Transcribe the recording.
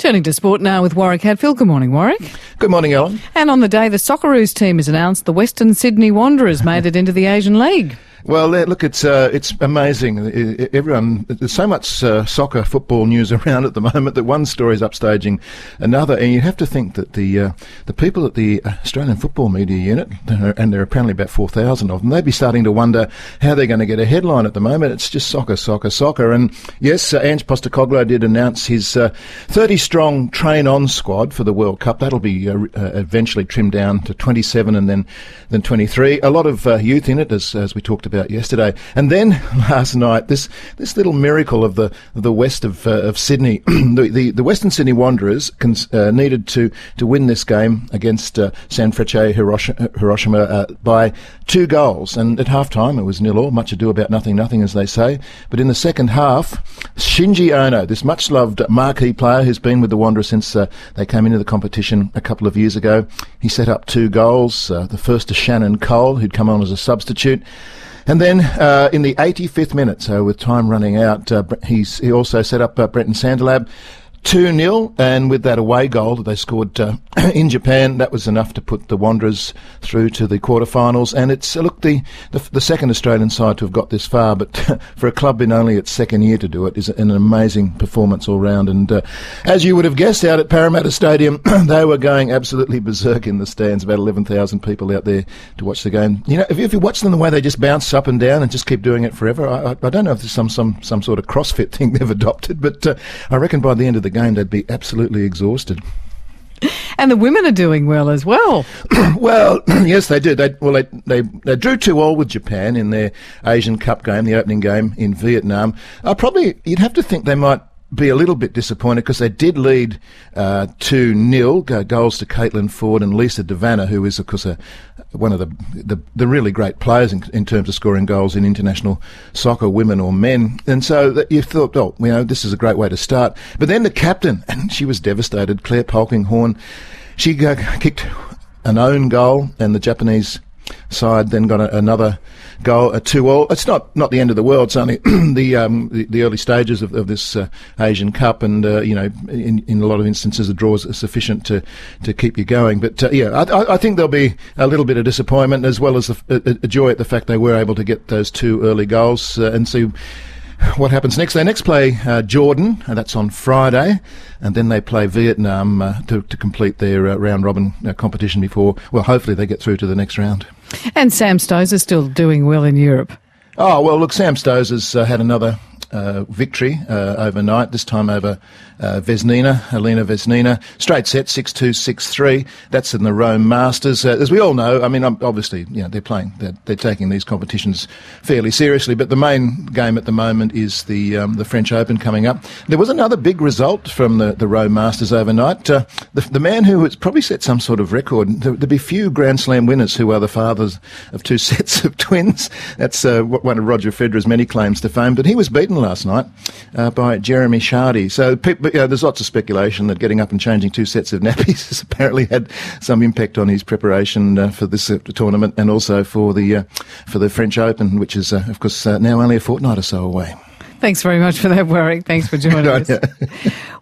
Turning to sport now with Warwick Hadfield. Good morning, Warwick. Good morning, Ellen. And on the day the Socceroos team is announced, the Western Sydney Wanderers made it into the Asian League. Well, look, it's amazing. Everyone, there's so much soccer, football news around at the moment that one story's upstaging another, and you have to think that the people at the Australian Football Media Unit, and there are apparently about 4,000 of them, they'd be starting to wonder how they're going to get a headline at the moment. It's just soccer, soccer, soccer. And yes, Ange Postecoglou did announce his 30-strong train-on squad for the World Cup. That'll be eventually trimmed down to 27 and then 23. A lot of youth in it, as we talked about yesterday. And then last night, this little miracle of the west of Sydney, the Western Sydney Wanderers needed to win this game against Sanfrecce Hiroshima by 2 goals. And at half-time, it was 0-0, much ado about nothing, as they say. But in the second half, Shinji Ono, this much-loved marquee player who's been with the Wanderers since they came into the competition a couple of years ago, he set up 2 goals, the first to Shannon Cole, who'd come on as a substitute. And then in the 85th minute, so with time running out, he also set up Brenton Sanderlab 2-0, and with that away goal that they scored in Japan, that was enough to put the Wanderers through to the quarterfinals. And it's the second Australian side to have got this far, but for a club in only its second year to do it is an amazing performance all round. And as you would have guessed, out at Parramatta Stadium, they were going absolutely berserk in the stands. About 11,000 people out there to watch the game. You know, if you watch them the way they just bounce up and down and just keep doing it forever, I don't know if there's some sort of CrossFit thing they've adopted, but I reckon by the end of the game they'd be absolutely exhausted. And the women are doing well as well. Well, yes, they did. They drew 2-2 with Japan in their Asian Cup game, the opening game in Vietnam. You'd have to think they might be a little bit disappointed because they did lead 2-0, goals to Caitlin Ford and Lisa Devanna, who is, of course, one of the really great players in terms of scoring goals in international soccer, women or men. And so you thought, this is a great way to start. But then the captain, and she was devastated, Claire Polkinghorne, she kicked an own goal, and the Japanese side then got another goal, a 2-2. It's not the end of the world. It's only the early stages of this Asian Cup, and in a lot of instances the draws are sufficient to keep you going. But I think there'll be a little bit of disappointment as well as a joy at the fact they were able to get those 2 early goals and see what happens next. They next play Jordan, and that's on Friday, and then they play Vietnam to complete their round-robin competition before, hopefully they get through to the next round. And Sam Stosur still doing well in Europe. Oh, well, look, Sam Stosur's had another victory overnight, this time over Elena Vesnina. Straight set, 6-2, 6-3. That's in the Rome Masters. As we all know, I mean, obviously, they're playing. They're taking these competitions fairly seriously, but the main game at the moment is the French Open coming up. There was another big result from the Rome Masters overnight. The man who has probably set some sort of record, there'll be few Grand Slam winners who are the fathers of 2 sets of twins. That's one of Roger Federer's many claims to fame, but he was beaten last night by Jeremy Chardy. So there's lots of speculation that getting up and changing 2 sets of nappies has apparently had some impact on his preparation for this tournament, and also for the French Open, which is of course now only a fortnight or so away. Thanks very much for that, Warwick. Thanks for joining us.